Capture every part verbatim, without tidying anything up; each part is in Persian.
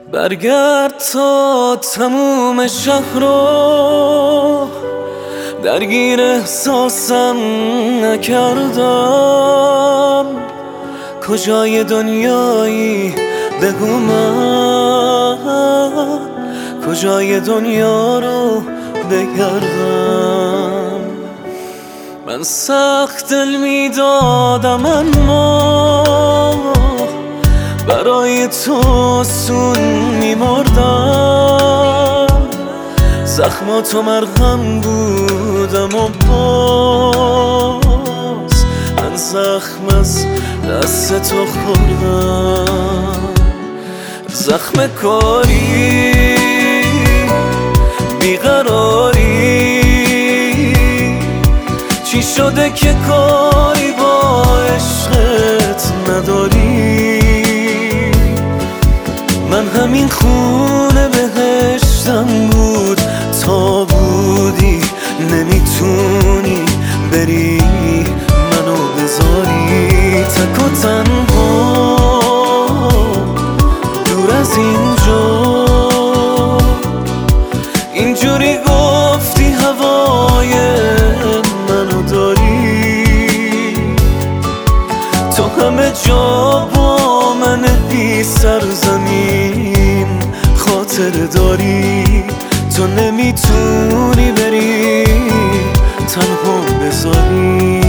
برگرد تا تموم شهر رو درگیر احساسم نکردم. کجای دنیایی بگو من، کجای دنیا رو بگردم. من سخت دل میدادم اما برای تو سون میمردم. زخماتو مرهم بودم و باز من زخم از دست تو خوردم. زخم کاری بیقراری چی شده که کاری با عشقت نداری؟ من همین خونه بهشتم بود تا بودی نمیتونی بری منو بذاری تک و تنها دور از اینجا. اینجوری گفتی هوای منو داری، تو همه جا با من بی سرزمین خاطر داری. تو نمیتونی بری تنها بذاری.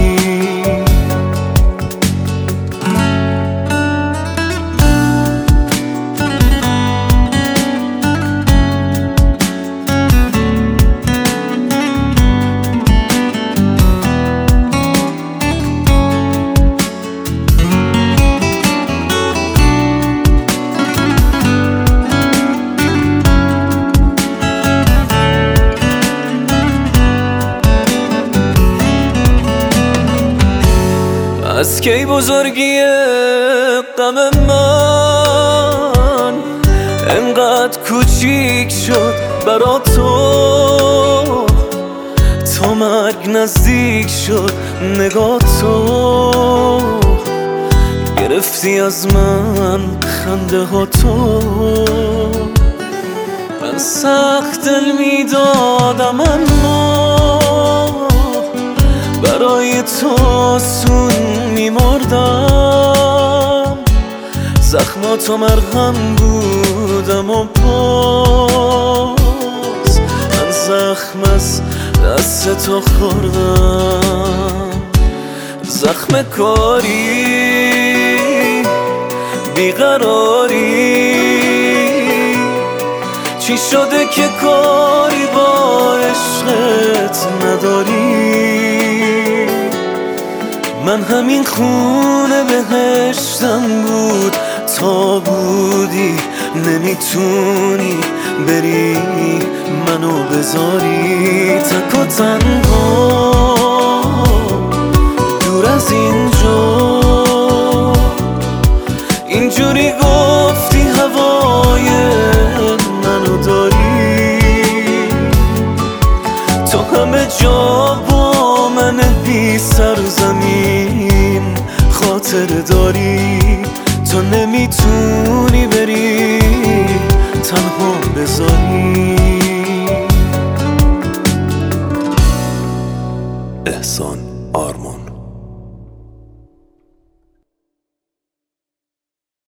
از کی بزرگی غم من انقدر کوچیک شد برا تو؟ تا مرگ نزدیک شد نگاه تو، گرفتی از من خنده ها تو. من سخت دل میدادم اما برای تو سون میمردم. زخماتو مرهم بودم و باز من زخم از دست تو خوردم. زخم کاری بیقراری چی شده که کاری با عشقت نداری؟ من همین خونه بهشتم بود تا بودی نمیتونی بری منو بذاری تک و تنها دور از اینجا. اینجوری گفتی هوای منو داری، تو همه جا با من بی سرزمین خاطر داری. تو نمیتونی بری تنها بذاری. احسان آرمان.